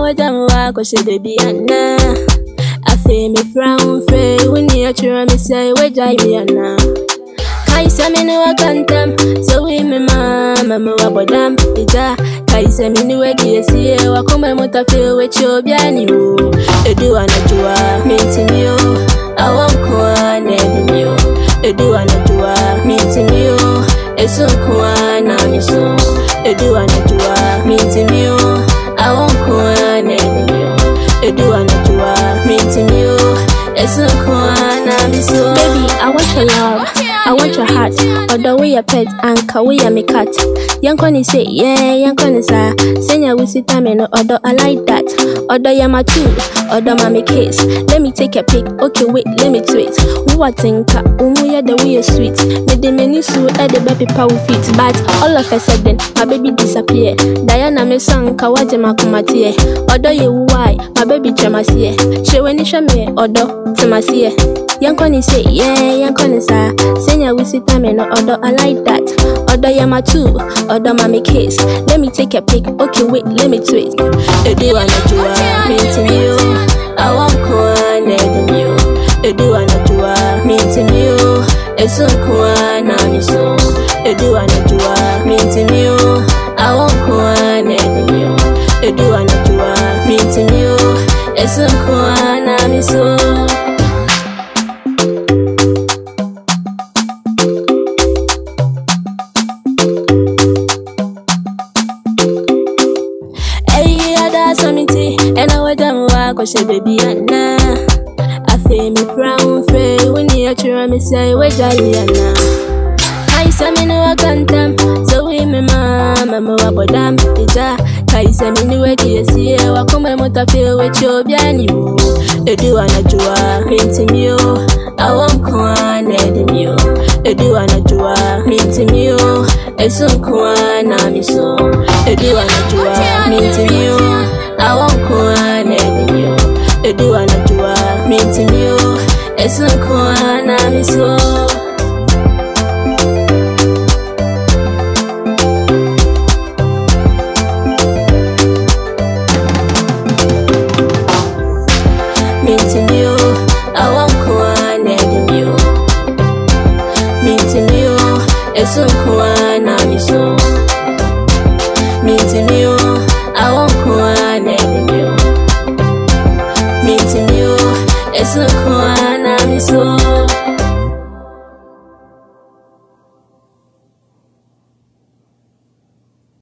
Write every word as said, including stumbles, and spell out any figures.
what I'm walk, say baby Anna. I feel me frown free when you try me say we jai me Anna. Kai say me no akantem, so we me mama me wabodam ija. Kai say me no egi esi wa kuma muta feel with you biani wo. Edu anajua minti mio, I want kwa nedi mio. Edu anajua minti mio, esu kwa na miso. Edu anajua minti mio, I want kwa nedi mio. Edu anajua minti mio, esu kwa na miso. Baby, I want your love, I want your heart. Other way your pet and kawe ya me cat. Young Connie say yeah, young Connie sa. Senya we sit time no other I like that. Other ya my two, other mommy case. Let me take a pic. Okay, wait, let me tweet. Who I think umu ya the way you sweet. Me the many so at the baby power feet. But all of a sudden my baby disappear. Diana me sang kawaje makumatie. Other you why my baby chamasie. She when you me other tamasie. Young Connie say yeah, young Connie sa. Senya we sit time no other I like that. Other ya my two, other mommy case. Let me take a pic. Okay, wait, let me tweet. Edu anajua minti mio, I want kwa nedi mio. Edu anajua minti mio, esu kwa na miso. Edu anajua minti mio, I want kwa nedi mio. Edu anajua minti mio, esu kwa na miso. And I would them walk, say baby Anna. I feel me frown free when you try me say we jai me Anna. I say me no akantem, so we me mama me wabodam ija. Kai say me no egi esi wa kuma muta feel with you biani wo. Edu anajua minti mio, I want kwa nedi mio. Edu anajua minti mio, esu kwa na miso. Edu anajua minti mio, I want kwa nedi mio. Edu anajua minti mio, esu kwa na miso. Minti mio, I want kwa nedi mio. Minti mio, esu kwa na miso. Minti mio, I want kwa